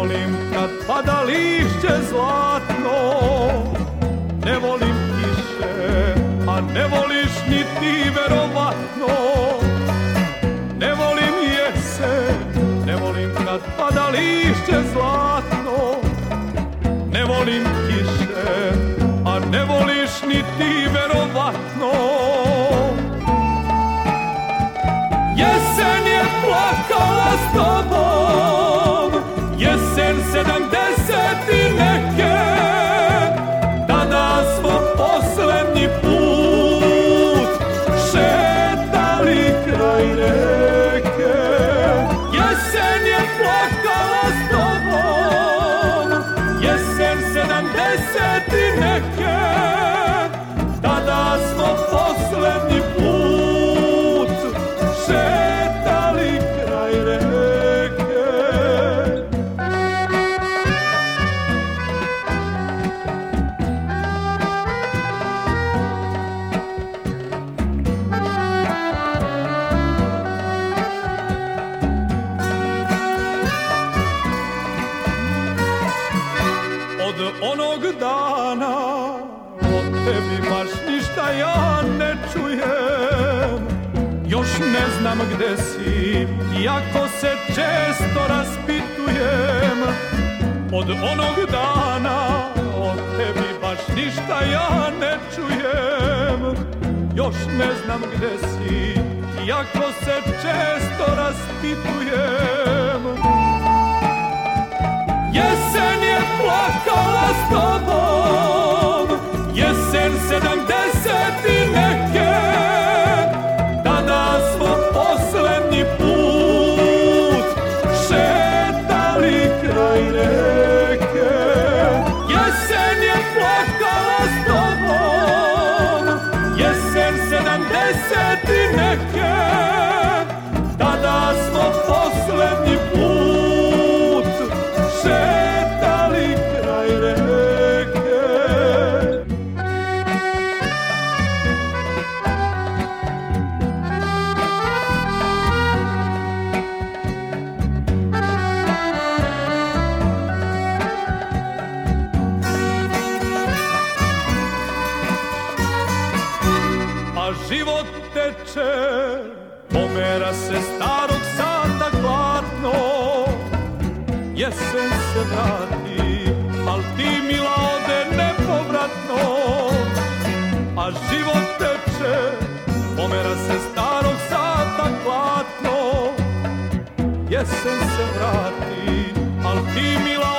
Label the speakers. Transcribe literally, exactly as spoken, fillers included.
Speaker 1: volim kad pada lišće zlatno, ne volim kiše, a ne voliš ni ti verovatno. Ne volim jesen, ne volim kad pada lišće zlatno, ne volim kiše, a ne voliš ni ti verovatno. Jesen je plakala s tobom, jesen sedamdeset i neke, tada smo poslednji put šetali kraj reke. Jesen je plakala s tobom, jesen sedamdeset i neke, tada smo poslednji put šetali kraj reke. Od onog dana o tebi baš ništa ja ne čujem. Još ne znam gde si, iako se često raspitujem. Od onog dana o tebi baš ništa ja ne čujem. Još ne znam gde si, iako se često raspitujem. Jesen je plakala s tobom, jesen sedamdeset i neke, tada smo poslednji put šetali kraj reke. Jesen je plakala s tobom, jesen sedamdeset i neke, tada smo poslednji put šetali kraj reke. A život teče, pomera se starog sata gladno. Jesen se vrati, al ti mila ode nepovratno. A život teče, pomera se starog sata gladno. Jesen se vrati, al ti mila